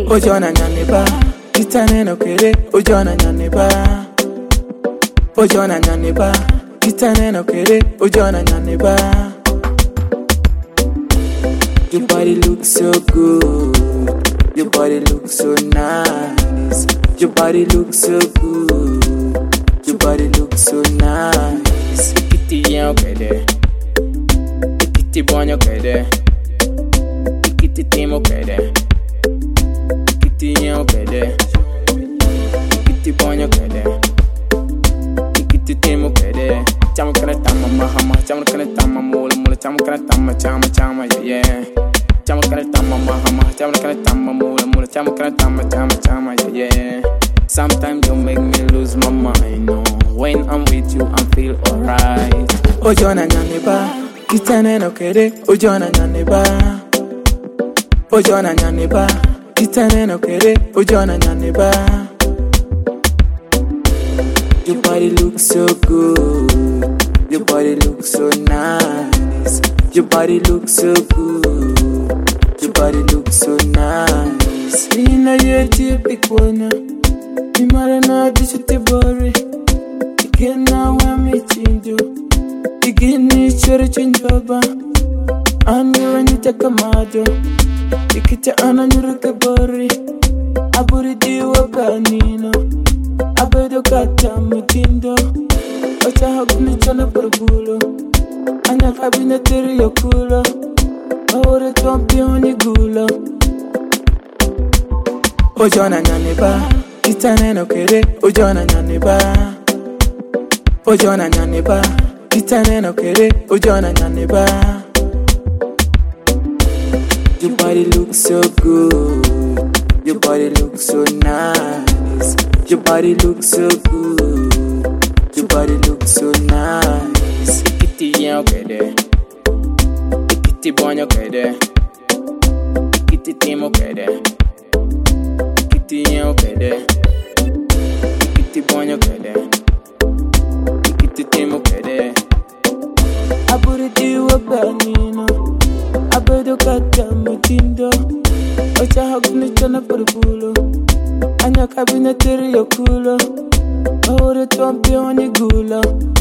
Ojona nyaneba, kitane no kere. Ojona nyaneba, ojona nyaneba, kitane no kere. Ojona nyaneba. Your body looks so good. Your body looks so nice. Your body looks so good. Your body looks so nice. Ikiti yen okede. Ikiti bonyo okede. Ikiti tim okede. Ikiti yen okede. Ikiti bonyo okede. Ikiti tim okede. Chama kana tama mahama, chama kana tama mula mula, chama kana tama chama chama yeah. Chama kana tama mahama, chama kana tama mula mula, chama kana tama chama chama yeah. Sometimes you make me lose my mind. No, when I'm with you, I feel alright. Ojona nyaneba, kitane no kere. Ojona nyaneba, ojona nyaneba, kitane no kere. Ojona nyaneba. Your body looks so good. Your body looks so nice. Your body looks so good. Your body looks so nice. Nina yeti pikwana. Imara na dishite bore. Ikena wa michinjo. Igini chore chinjoba. Anira nitaka majo. Ikita ananyuruke bore. Aburi diwa kanino. Abedo kata mutindo. Ocha hakuni chana perbulo. Anya kabine teri yokulo. Ore tompi oni gulo. Ojona nyaneba, kitane no kere. Ojona nyaneba, ojona nyaneba, kitane no kere. Ojona nyaneba. Your body looks so good. Your body looks so nice. Your body looks so good. Your body looks so nice. Ikiti yen okede. Ikiti bonyo okede. Ikiti tim okede. Ikiti yen okede. Ikiti bonyo okede. Ikiti tim okede. Aburi diwa kanino. Abedo kata mutindo. Ocha hakuni chana perbulo. Anya kabine teri yokulo. Ore tompi oni gulo.